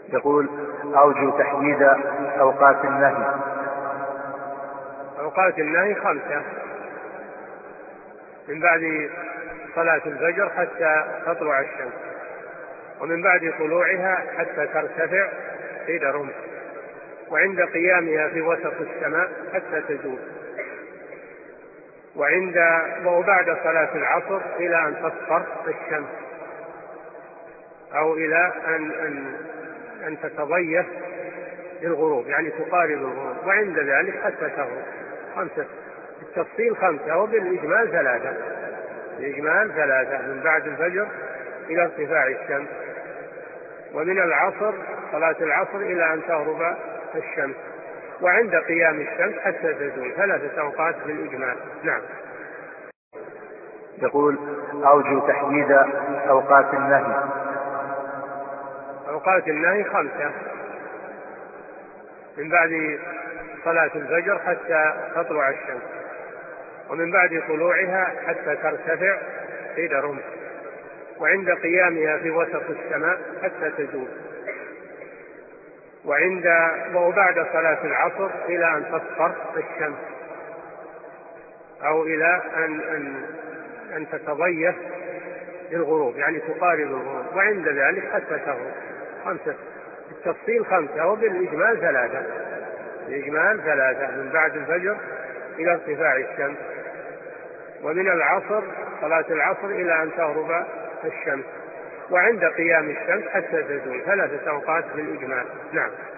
يقول: أرجو تحديد أوقات النهي. أوقات النهي 5: من بعد صلاة الفجر حتى تطلع الشمس، ومن بعد طلوعها حتى ترتفع قيد رمح، وعند قيامها في وسط السماء حتى تزول، وبعد صلاة العصر إلى أن تصفر الشمس، أو إلى أن تتضيف للغروب، يعني تقارب الغروب، وعند ذلك حتى تغرب. 5 بالتفصيل 5، وبالإجمال 3. الإجمال 3: من بعد الفجر إلى ارتفاع الشمس، ومن العصر صلاة العصر إلى أن تغرب الشمس، وعند قيام الشمس حتى تزول. 3 أوقات بالإجمال. نعم. يقول: أرجو تحديد أوقات النهي. أوقات النهي 5: من بعد صلاة الفجر حتى تطلع الشمس، ومن بعد طلوعها حتى ترتفع قيد رمح، وعند قيامها في وسط السماء حتى تزول، وبعد صلاة العصر إلى أن تصفر الشمس، أو إلى أن تتضيف للغروب، يعني تقارب الغروب، وعند ذلك حتى تغرب. 5 بالتفصيل 5، وبالإجمال 3. الإجمال 3: من بعد الفجر إلى ارتفاع الشمس، ومن العصر صلاة العصر إلى أن تغرب الشمس، وعند قيام الشمس حتى تزول. 3 أوقات بالإجمال. نعم.